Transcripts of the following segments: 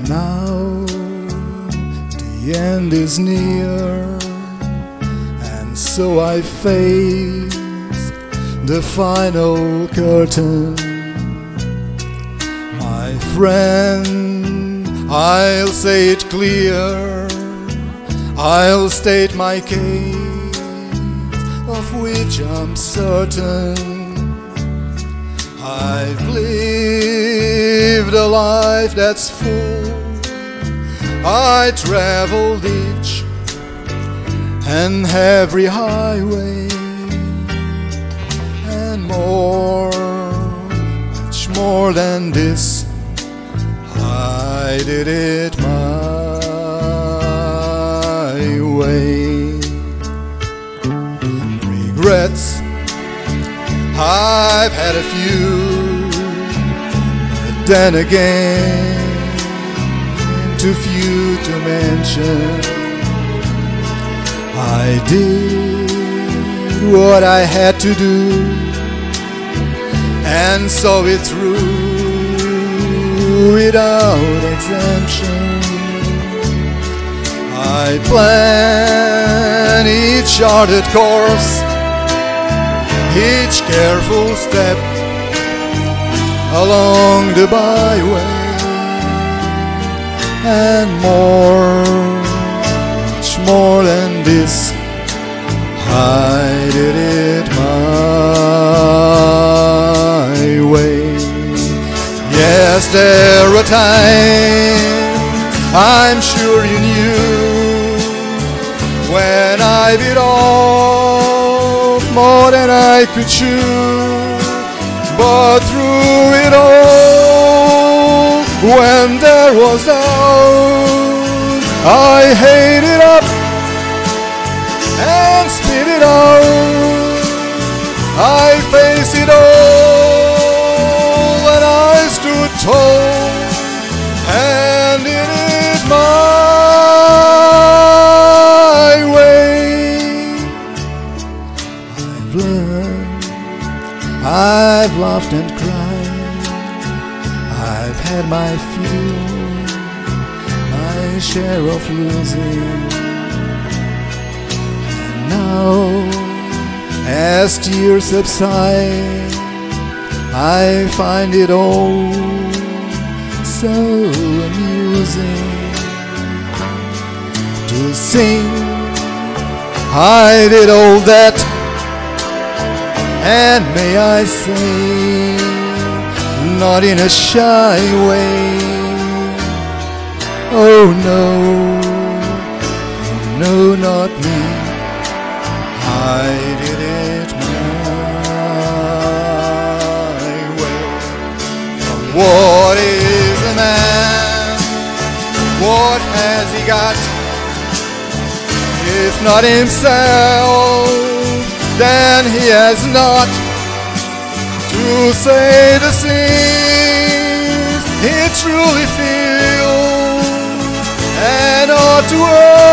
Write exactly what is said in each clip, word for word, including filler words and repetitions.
Now the end is near, and so I face the final curtain. My friend, I'll say it clear, I'll state my case, of which I'm certain. I've lived a life that's full. I traveled each and every highway, and more, much more than this, I did it my way. Regrets, I've had a few, but then again, too few to mention. I did what I had to do, and saw it through without exemption. I planned each charted course, each careful step along the byway, and more, much more than this, I did it my way. Yes, there were times, I'm sure you knew, when I bit off more than I could chew. But through it all, when there was doubt, I ate it up and spit it out. I faced it all and I stood tall and did it my way. I've learned, I've laughed and cried, I've had my few, my share of losing. And now, as tears subside, I find it all so amusing to sing. I did all that, and may I say, not in a shy way. Oh no, oh no, not me. I did it my way. What is a man? What has he got? If not himself, then he has not to say the things he truly feels, and ought to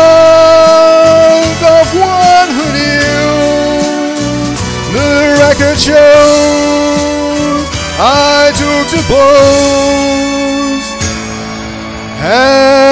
words of one who knew. The record shows I took to blows.